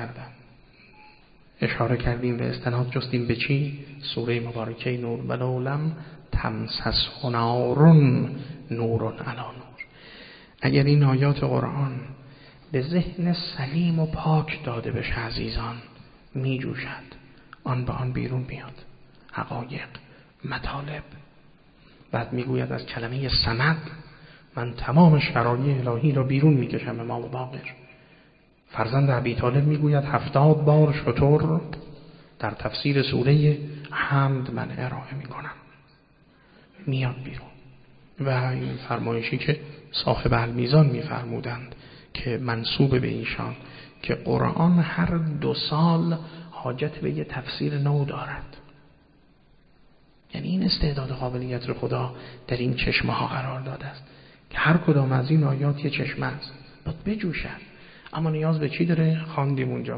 اشاره کردیم به استناد جستیم به چی؟ سوره مبارکه نور، ولو لم تمسسه نار نور علی نور. اگر این آیات قرآن به ذهن سلیم و پاک داده بشه عزیزان، می جوشد، آن به آن بیرون میاد، حقایق، مطالب. بعد میگوید از کلمه صمد، من تمام شرایع الهی را بیرون میکشم امام باقر. فرزند ابی طالب میگوید 70 بار شتر در تفسیر سوره حمد من ارائه میکنم، میاد بیرون. و این فرمایشی که صاحب المیزان میفرمودند که منسوب به ایشان، که قرآن هر 2 سال حاجت به یه تفسیر نو دارد. یعنی این استعداد قابلیت رو خدا در این چشمه ها قرار داده است که هر کدام از این آیات یه چشمه است، باید بجوشد. اما نیاز به چی داره؟ خواندیم اونجا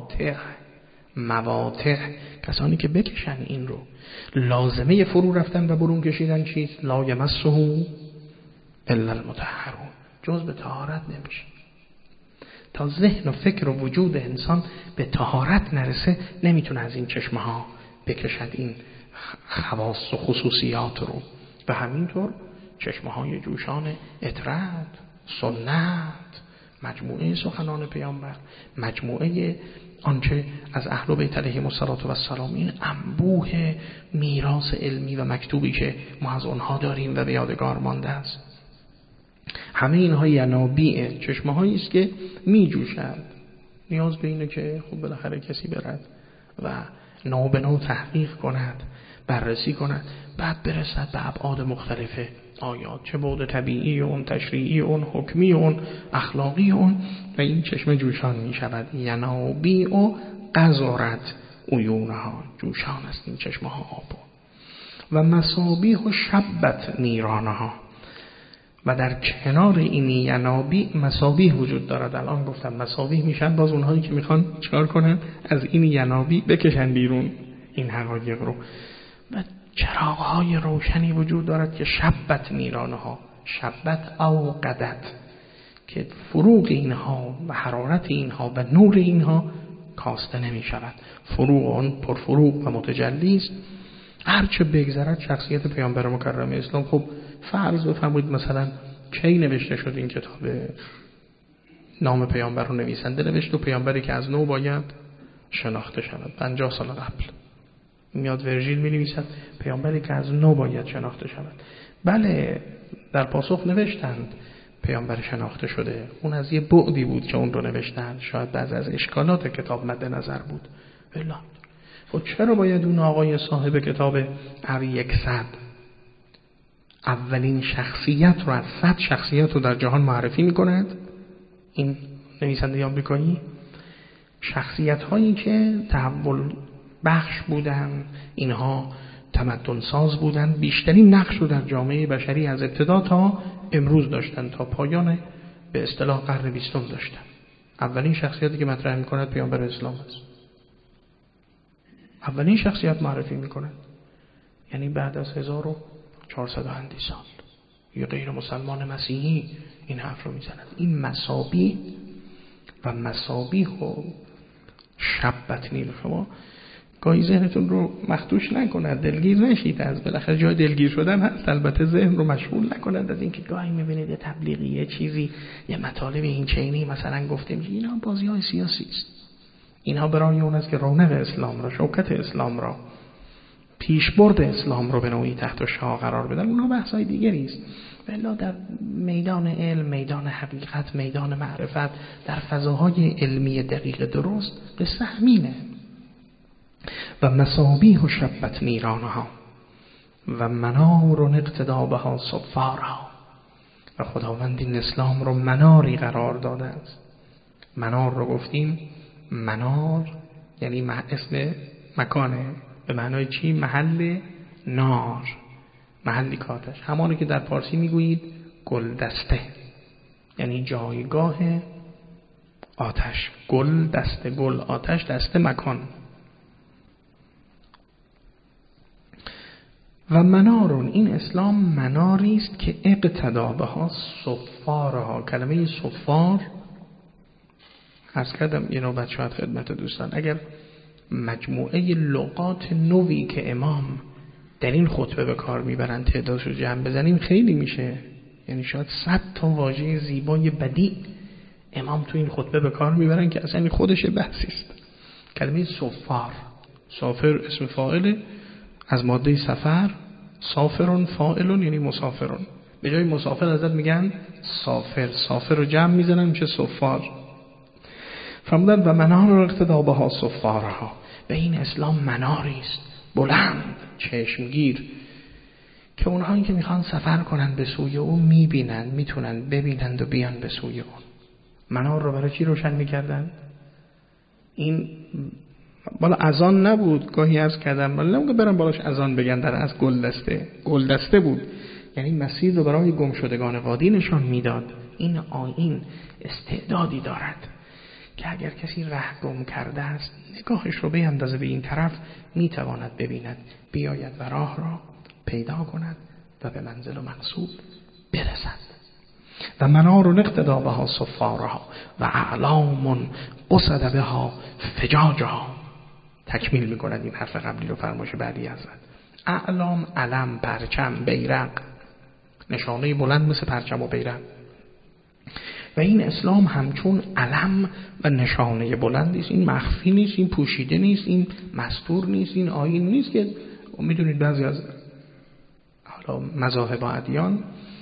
مواتع، کسانی که بکشن این رو. لازمه فرو رفتن و برون کشیدن چیست؟ لا یمسه الا المطهرون، جز به طهارت نمیشه. تا ذهن و فکر و وجود انسان به طهارت نرسه نمیتونه از این چشمه ها بکشد این خواص و خصوصیات رو. و همینطور چشمه های جوشان اطرت، سنت، مجموعه سخنان پیامبر، مجموعه آنچه از اهل بیت علیهم السلام، این انبوه میراث علمی و مکتوبی که ما از اونها داریم و به یادگار مانده است. همه اینها ینابیع، چشمه هایی است که می جوشد. نیاز به اینه که خب بالاخره کسی برد و نو به نو تحقیق کند، بررسی کند، بعد برسد به ابعاد مختلف آیات، چه بعد طبیعی اون، تشریعی اون، حکمی اون، اخلاقی اون، و این چشمه جوشان می شود. ینابیع و قذرت عیونها، جوشان است این چشمه ها آب. و مصابیح و شبت نیرانها، و در کنار این ینابیع مصابیح وجود دارد. الان گفتم مصابیح میشن باز اونهایی که میخوان چکار کنن؟ از این ینابیع بکشن بیرون این حقایق رو. و چراغ‌های روشنی وجود دارد که شبت نیرانها، شبت او قدت، که فروغ اینها و حرارت اینها و نور اینها کاسته نمی شود. فروغ آن پرفروغ و متجلی است. هرچه بگذرد شخصیت پیامبر مکرم اسلام، خب فرض بفرمایید مثلا کی نوشته شد این کتاب؟ نام پیامبر رو نویسنده نوشت و پیامبری که از نو باید شناخته شود 50 سال قبل. میاد ورژیل می نویسد پیامبری که از نو باید شناخته شود. بله، در پاسخ نوشتند پیامبر شناخته شده، اون از یه بعدی بود که اون رو نوشتند، شاید بعضی از اشکالات کتاب مد نظر بود. بله، خب چرا باید اون آقای صاحب کتاب ابی 100 اولین شخصیت رو از 100 شخصیت رو در جهان معرفی می‌کند؟ این نویسنده آمریکایی، شخصیت هایی که تحول بخش بودن، اینها تمدن ساز بودن، بیشترین نقش رو در جامعه بشری از ابتدا تا امروز داشتن، تا پایان به اصطلاح قرن 20 داشتن. اولین شخصیتی که مطرح می‌کند پیامبر اسلام است. اولین شخصیت معرفی می‌کند، یعنی بعد از 1400 سال یا غیر مسلمان مسیحی این حرف رو میزنند. این مسابیح و مسابیح و شبت نیل شما گاهی ذهنتون رو مخدوش نکنند، دلگیر نشید از بالاخره جای دلگیر شدن هست. البته ذهن رو مشغول نکنند از اینکه گاهی میبینید یه تبلیغی یه چیزی یه مطالب این چینی مثلا گفته میشه اینا بازی‌های سیاسی است، اینها برای اون است که رونق اسلام را، شوکت اسلام را، پیشبرد اسلام رو به نوعی تحت شعاع قرار بدن. اونها بحث‌های دیگری است. ولی در میدان علم، میدان حقیقت، میدان معرفت، در فضاهای علمی دقیق درست به سهمینه. و مصابیح و شبت نیرانها و منار و اقتدا بها صفارها. و خداوند این اسلام رو مناری قرار داده است. منار رو گفتیم، منار یعنی اسم مکانه، به معنای چی؟ محل نار، محلی کاتش، همانی که در پارسی میگویید گل دسته، یعنی جایگاه آتش. گل دسته، گل آتش، دسته مکان. و منارون، این اسلام مناری است که اقتدا بها صفارها. کلمه صفار عرض کردم یه نوبت شاید خدمت دوستان، اگر مجموعه لغات نوی که امام در این خطبه به کار میبرن تعدادش رو جمع بزنیم خیلی میشه، یعنی شاید 100 تا واژه زیبای بدیع امام تو این خطبه به کار میبرن که اصلا خودش بحثی است. کلمه صفار، سافر اسم فاعل از ماده سفر، سافرون فاعلون یعنی مسافرون، به جای مسافر ازت میگن سافر، سافر رو جمع میزنن میشه صفار. فرمودن و منار رو اقتدا بها صفارها. و این اسلام مناری است بلند چشمگیر که اونهایی که میخوان سفر کنن به سوی اون میبینن، میتونن ببینند و بیان به سوی اون. منار رو برای چی روشن میکردن؟ این بالا اذان نبود، گاهی عرض کردم بالا نمیگه برن بالاش اذان بگن، در از گل دسته بود، یعنی مسیر رو برای گم شدگان وادی نشان میداد. این آیین استعدادی دارد که اگر کسی ره گم کرده است نگاهش رو بیندازه به این طرف میتواند ببیند، بیاید و راه را پیدا کند و به منزل و مقصود برسد. و منار اقتدا بها صفارها و اعلام قصد بها فجاجها. تکمیل میکند این حرف قبلی رو فرمایش بعدی حضرت. اعلام، علم، پرچم، بیرق، نشانه بلند مثل پرچم و بیرق. و این اسلام همچون علم و نشانه بلندی است. این مخفی نیست، این پوشیده نیست، این مستور نیست، این آیین نیست که میدونید بعضی از حالا مذاهب و ادیان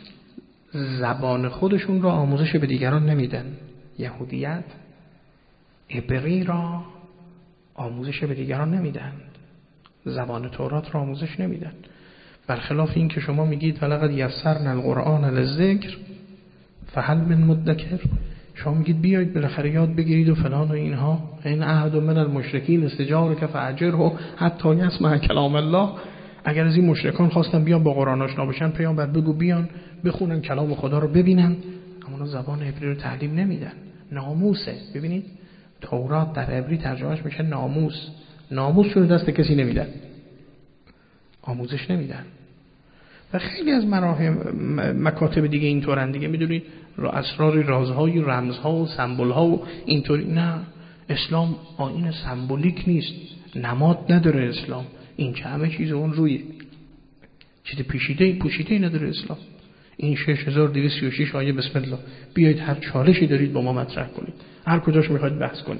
زبان خودشون را آموزش به دیگران نمیدن. یهودیت عبری را آموزش به دیگران نمیدن، زبان تورات را آموزش نمیدن. برخلاف این که شما میگید ولقد یسرنا القرآن للذکر فهل من مدکر، شما میگید بیایید بالاخره یاد بگیرید و فلان و اینها. این احد من المشرکین استجارک فاجره حتی یسمع کلام الله. اگر از این مشرکان خواستن بیان با قرآن آشنا بشن، پیامبر بگو بیان بخونن کلام خدا رو ببینن، اما اون زبان عبری رو تعلیم نمیدن. ناموسه. ببینید تورات در عبری ترجمهش میشه ناموس. ناموس رو دست کسی نمیدن، آموزش نمیدن. و خیلی از مکاتب دیگه اینطورن دیگه، میدونید اسرار رازهای رمزها و سمبولها و اینطوری. نه، اسلام آیین سمبولیک نیست، نماد نداره اسلام. این که همه چیز اون روی چیز پوشیده نداره اسلام. این 6236 آیه بسم الله، بیایید هر چالشی دارید با ما مطرح کنید، هر کجاش میخواید بحث کنید.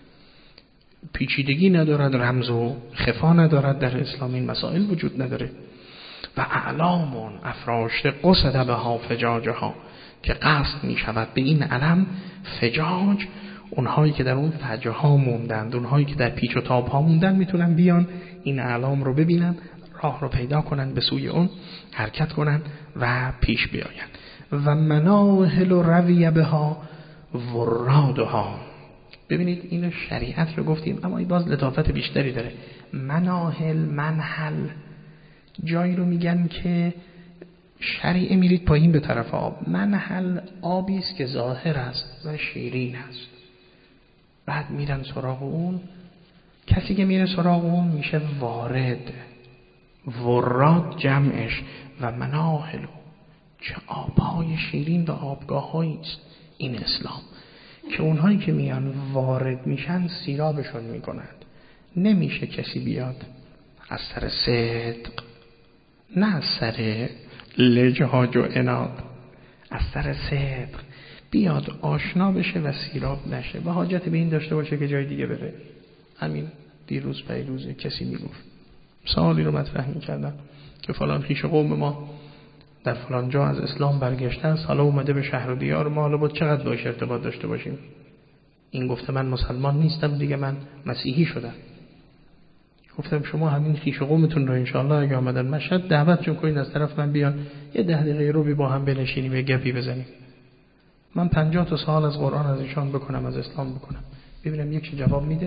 پیچیدگی ندارد، رمز و خفا ندارد در اسلام، این مسائل وجود نداره. و اعلامون افراشته قصد بها فجاجها، که قصد می شود به این علم فجاج، اونهایی که در اون فجه ها موندند، اونهایی که در پیچ و تاب ها موندند، میتونن بیان این اعلام رو ببینن، راه رو پیدا کنن، به سوی اون حرکت کنن و پیش بیاین. و مناهل و روی بها ورادها. ببینید اینو شریعت رو گفتیم اما این باز لطافت بیشتری داره. مناهل، منحل، جایی رو میگن که شریعه میرید پایین به طرف آب. منحل آبی است که ظاهر است و شیرین است، بعد میرن سراغ اون. کسی که میره سراغ اون میشه وارد. وراد جمعش. و مناهل چه آبهای شیرین و آبگاه‌هایی است این اسلام که اونهایی که میان وارد میشن سیرابشون میکنند. نمیشه کسی بیاد از سر صدق، نه از سر لجاج و عناد، از سر صدق بیاد آشنا بشه و سیراب نشه و حاجت به این داشته باشه که جای دیگه بره. همین دیروز پیروز کسی میگفت، سوالی رو مطرح میکردن که فلان خویش قوم ما در فلان جا از اسلام برگشتن، حالا اومده به شهر و دیار ما، حالا باید چقدر باش ارتباط داشته باشیم؟ این گفته من مسلمان نیستم دیگه، من مسیحی شدم. گفتم شما همین خویش قومتون رو انشاءالله اگه آمدن مشهد دعوتشون کنید از طرف من بیان یه 10 دقیقه رو با هم بنشینیم یه گپی بزنیم. من 50 تا سوال از قرآن از ایشان بکنم، از اسلام بکنم، ببینم یک جواب میده.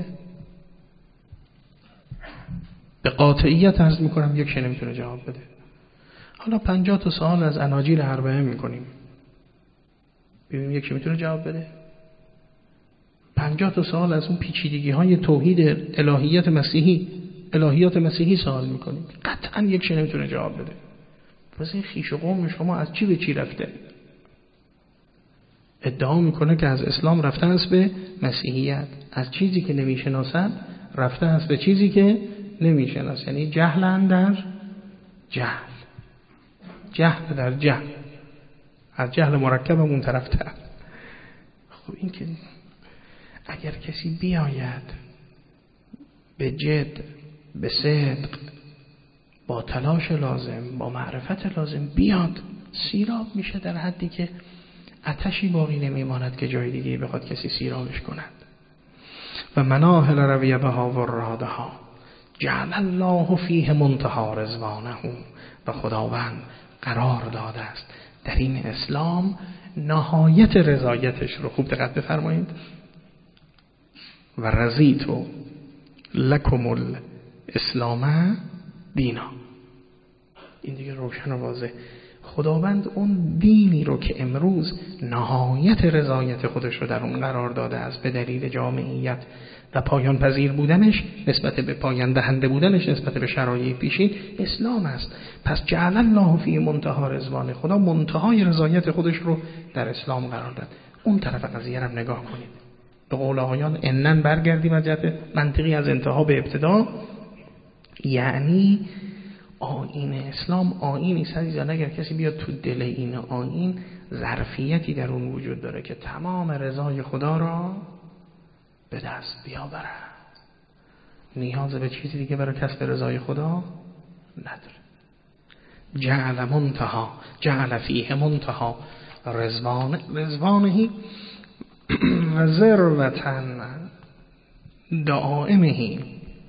به قاطعیت عرض میکنم یک نمیتونه جواب بده. حالا 50 تا سوال از اناجیل اربعه میکنیم، ببینیم یک میتونه جواب بده. 50 تا سوال از اون پیچیدگی های توحید الهیات مسیحی سوال میکنیم، قطعا یک نمیتونه جواب بده. پس این خویش قوم شما از چی به چی رفته؟ ادعا میکنه که از اسلام رفته است به مسیحیت، از چیزی که نمیشناسد رفته است به چیزی که نمیشناسد، یعنی جهل اندر جهل، جهل در جهل، از جهل مرکب اون طرف تر. خب این که اگر کسی بیاید به جد، به صدق، با تلاش لازم، با معرفت لازم بیاد، سیراب میشه در حدی که آتشی باقی نمیماند که جای دیگه بخواد کسی سیرابش کند. و مناهل رویه بها و رادها جعل الله فیه منتهى رضوانه، و خداوند قرار داده است در این اسلام نهایت رضایتش رو. خوب دقت بفرمایید. و رضیت لکم الاسلام دینا. این دیگه روشن و واضح. خداوند اون دینی رو که امروز نهایت رضایت خودش رو در اون قرار داده است به دلیل جامعیت و پایان پذیر بودنش نسبت به پایان دهنده بودنش نسبت به شرایط پیشین، اسلام است. پس جعل الله فی منتهى رضوانه، خدا منتهای رضایت خودش رو در اسلام قرار داد. اون طرف قضیه رو نگاه کنید. به قول آقایان انن برگردیم از جهت منطقی از انتها به ابتدا، یعنی آیین اسلام آیینی عزیزان اگر کسی بیاد تو دل این آیین، ظرفیتی در اون وجود داره که تمام رضای خدا را به دست بیاورد. نیاز به چیزی دیگه برای کسب رضای خدا نداره. جعل فیه منتهى رضوانه و ذروتن دائمه.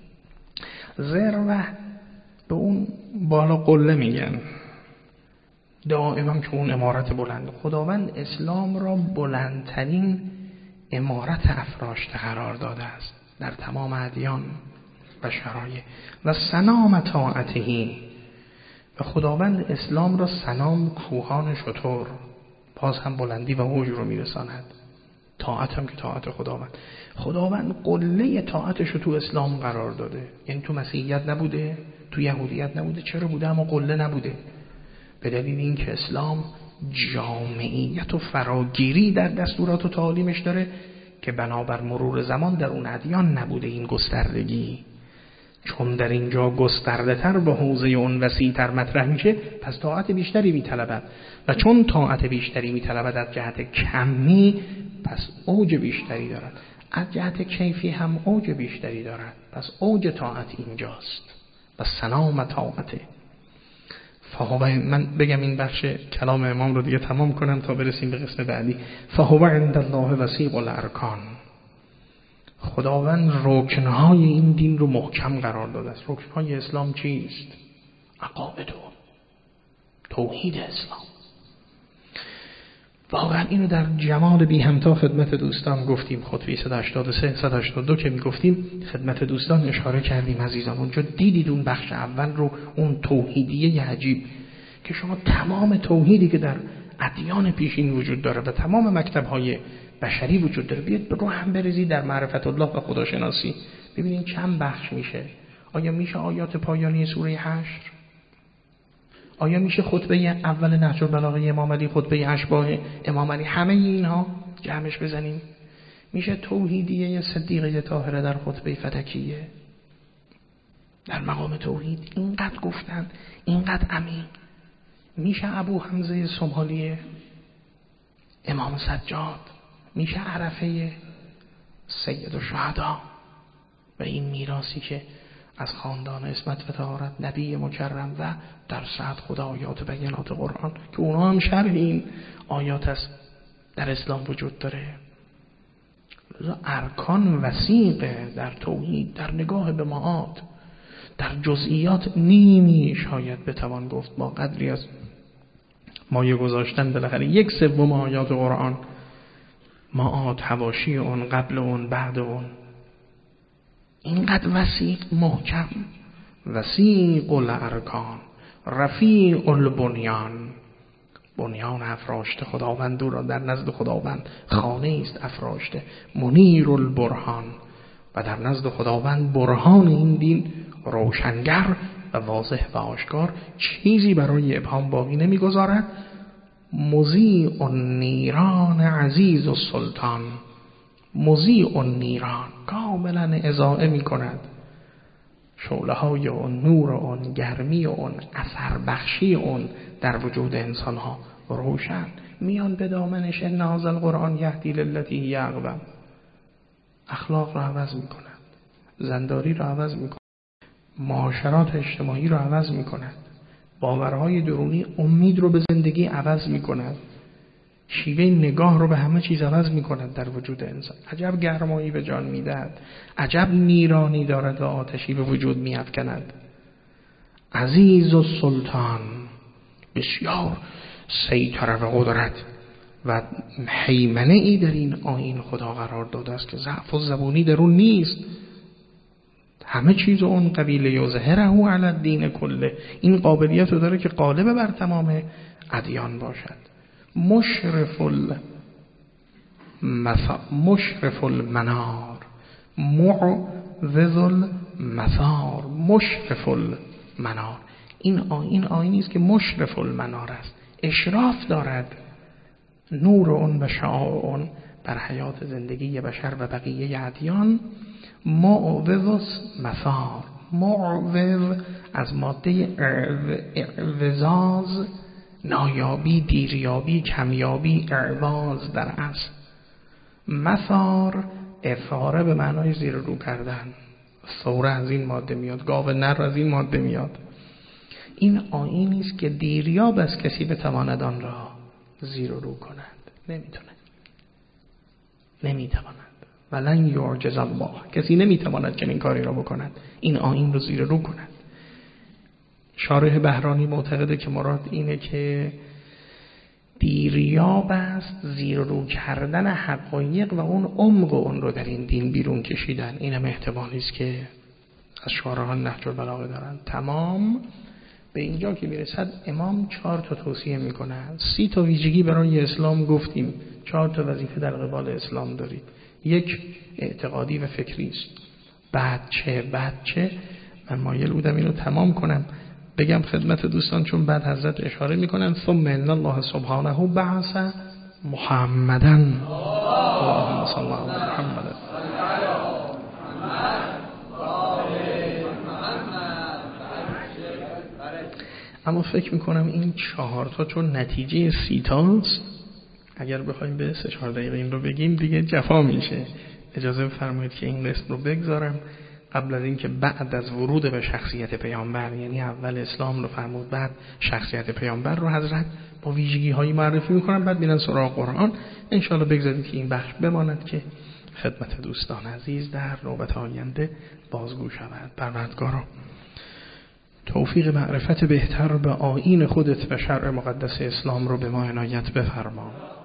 ذروه به اون بالا قله میگن، دائما که اون امارت بلند. خداوند اسلام را بلندترین امارت افراشته قرار داده است در تمام ادیان و شرایع. و سنام طاعته، و خداوند اسلام را سنام کوهان شتر، باز هم بلندی و اوج رو میرساند. طاعت هم که طاعت خداوند قله طاعتش رو تو اسلام قرار داده. یعنی تو مسیحیت نبوده، تو یهودیت نبوده. چرا بوده اما قله نبوده؟ به دلیل اینکه اسلام جامعیت و فراگیری در دستورات و تعالیمش داره که بنابر مرور زمان در اون ادیان نبوده این گستردگی. چون در اینجا گسترده تر به حوزه اون وسیع تر مطرح میشه، پس طاعت بیشتری میطلبد، و چون طاعت بیشتری میطلبد از جهت کمی، پس اوج بیشتری دارد. از جهت کیفی هم اوج بیشتری دارد. پس اوج طاعت اینجاست. و سنام طاعته. من بگم این بخش کلام امام رو دیگه تمام کنم تا برسیم به قسم بعدی. فهو عند الله وثیق الارکان. خداوند رکنهای این دین رو محکم قرار داده است. رکنهای اسلام چیست؟ عقاید و توحید اسلام. واقعا اینو در جمال بی همتا خدمت دوستان گفتیم. خطبه 183 182 که میگفتیم خدمت دوستان اشاره کردیم عزیزان. اونجا دیدید اون بخش اول رو، اون توحیدیه عجیب که شما تمام توحیدی که در ادیان پیشین وجود داره و تمام مکتب‌های بشری وجود داره، بیاد رو هم بریزید در معرفت الله و خداشناسی. ببینید چند بخش میشه. آیا میشه آیات پایانی سوره حشر، آیا میشه خطبه اول نهج البلاغه امام علی، خطبه اشباح امام علی، همه اینها جمعش بزنیم؟ میشه توحیدیه صدیقه طاهره در خطبه فتکیه در مقام توحید اینقدر گفتن، اینقدر عمیق؟ میشه ابو حمزه سمحالیه امام سجاد؟ میشه عرفه سید الشهدا؟ و این میراثی که از خاندان عصمت و طهارت نبی مکرم و در صد خدا آیات و بینات قرآن که اونها هم شرح این آیات است در اسلام وجود داره. ارکان وسیقه در توحید، در نگاه به معاد، در جزئیات نیمی شاید بتوان گفت با قدری از مایه گذاشتن بالاخره 1/3 آیات قرآن، معاد، حواشی اون، قبل اون، بعد اون، اینقدر وسیق، محکم، وسیق الارکان، رفیع البنیان، بنیان افراشته خداوند او را در نزد خداوند خانه است افراشته، منیر البرهان، و در نزد خداوند برهان این دین روشنگر و واضح و آشکار، چیزی برای ابهام باقی نمیگذارد. مضیء النیران عزیز السلطان، مضیء النیران، کاملا اضاءه می کند شعله های اون، نور اون، گرمی اون، اثر بخشی اون در وجود انسان ها روشن. میان به دامنش ان هذا القرآن یهدی للتی هی اقوم، اخلاق رو عوض می کند، زنداری رو عوض می کند، معاشرات اجتماعی رو عوض می کند، باورهای درونی امید رو به زندگی عوض می کند، شیوه نگاه رو به همه چیز عوض می کند در وجود انسان. عجب گرمایی به جان می دهد، عجب نیرانی دارد و آتشی به وجود می افکند. عزیز و سلطان، بسیار سیطره و قدرت و هیمنه ای در این آیین خدا قرار داده است که ضعف و زبونی در اون نیست. همه چیز اون قبیله یظهره علی الدین کله، این قابلیت رو داره که غالب بر تمام ادیان باشد. مشرف المنار، معوذ المثار، مشرف المنار. این آیینی است که مشرف المنار است، اشراف دارد نور اون و شعاع اون بر حیات زندگی بشر و بقیه ادیان. معوذ مثار، معوذ از ماده اعوزاز، نایابی، دیریابی، کمیابی، اعواز در اصل. مثار اثاره به معنای زیر رو کردن، ثوره از این ماده میاد، گاو نر از این ماده میاد. این آیینی است که دیریاب از کسی بتواند آن را زیر رو کند، نمیتواند. ولن یعجز الله، کسی نمیتواند که این کاری را بکند، این آیین رو زیر رو کند. شارح بهرانی معتقده که مراد اینه که دیریاب است زیر رو کردن حقایق و اون عمق اون رو در این دین بیرون کشیدن. اینم احتمالی است که از شارحان نهج البلاغه دارن. تمام به اینجا که میرسد امام 4 توصیه میکنه. 30 ویژگی برای اسلام گفتیم، 4 وظیفه در قبال اسلام دارید. 1 اعتقادی و فکری است. بعد چه من مایل بودم اینو تمام کنم بگم خدمت دوستان، چون بعد حضرت اشاره میکنن ثم ان الله سبحانه بعث محمدا، اللهم صل علی محمد. اما فکر میکنم این 4 چون نتیجه 30 است، اگر بخوایم به 3-4 دقیقه این رو بگیم دیگه جفا میشه. اجازه بفرمایید که این قسم رو بگذارم قبل از اینکه بعد از ورود به شخصیت پیامبر، یعنی اول اسلام رو فرمود بعد شخصیت پیامبر رو حضرت با ویژگی هایی معرفی میکنن، بعد میرن سراغ قرآن. انشالله بگذارید که این بخش بماند که خدمت دوستان عزیز در نوبت آینده بازگو شود. پروردگارا توفیق معرفت بهتر به آیین خودت و شرع مقدس اسلام رو به ما عنایت بفرما.